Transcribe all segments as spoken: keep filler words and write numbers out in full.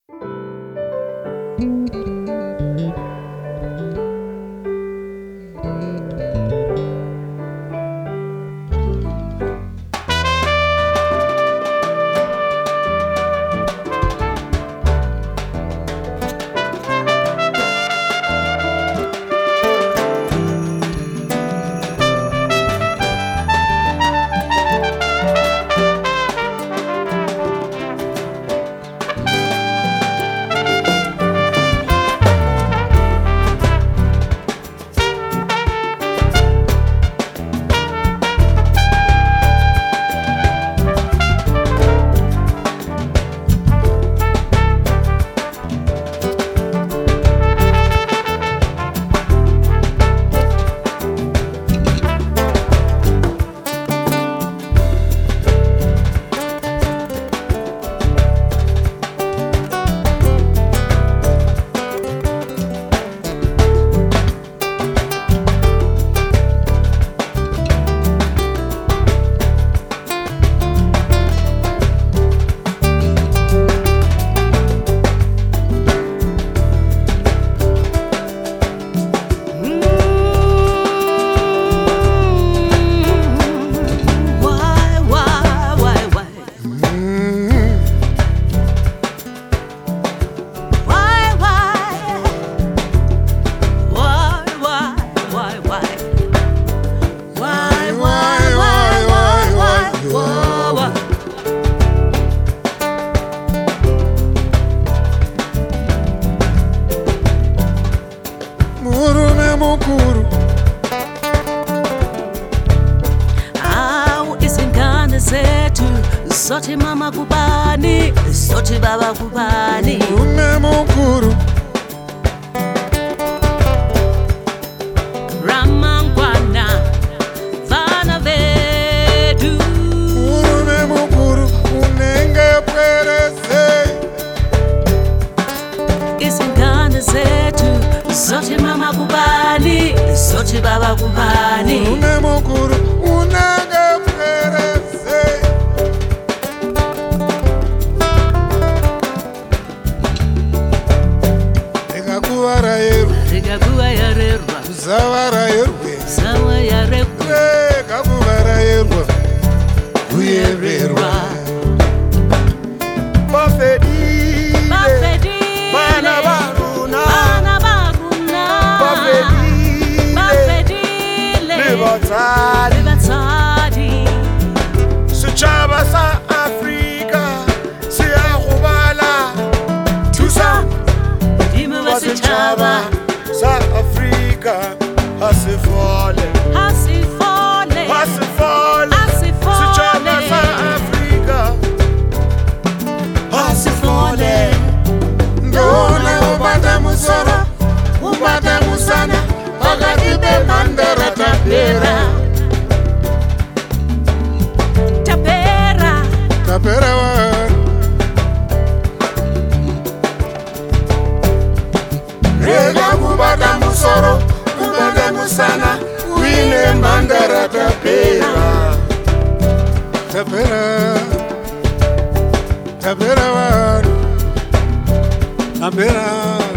mukuru Au izingane zethu sothi mama kubani sothi baba kubani Murume mukuru Ramangwana vana vedu Murume mukuru unenge pwerese Izingane zethu sothi mama kubani sothi baba kubani Murume mukuru unenge pwerese Ekakuwara yeru Ekakuwa yarerwa Zawara yerwe Zawa yarerwa Ekakuwara yerwa Uyererwa Bafedile Bafedile Bana baruna Bana baruna Bafedile Bafedile Libatsadi Libatsadi Setšhaba sa Afrika se a gobala Thusa Dimo ba setšhaba sa Afrika ha se fole Ha se fole ha se fole Ha se fole Setšhaba sa Afrika ha se fole Ndona ubata musoro ubata musana Wakati be mandara tapera Tapera Tapera wa Rega kubata musoro kubata musana Wine mandara tapera Tapera Tapera wa Tapera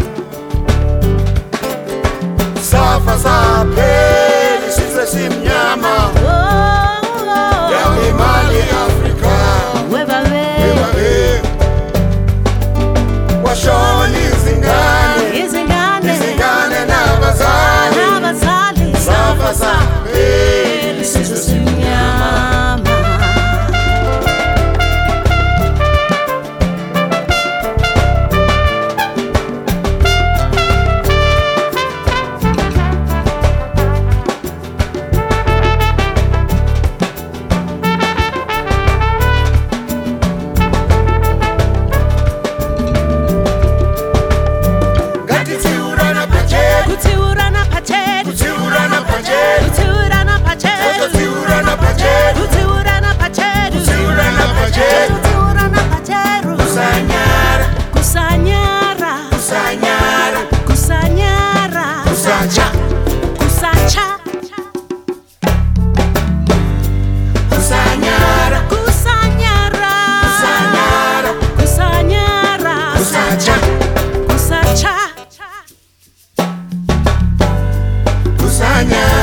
Safa sapeli sise simnyama Yawe mali Afrika Webabe Webabe Washoni izingane Izingane Izingane nabazali Nabazali Safa sapeli sise simnyama Kutiurana pacheli Kutiurana pacheli Kutiurana pacheli Kutiurana kusacha kusacha kusanya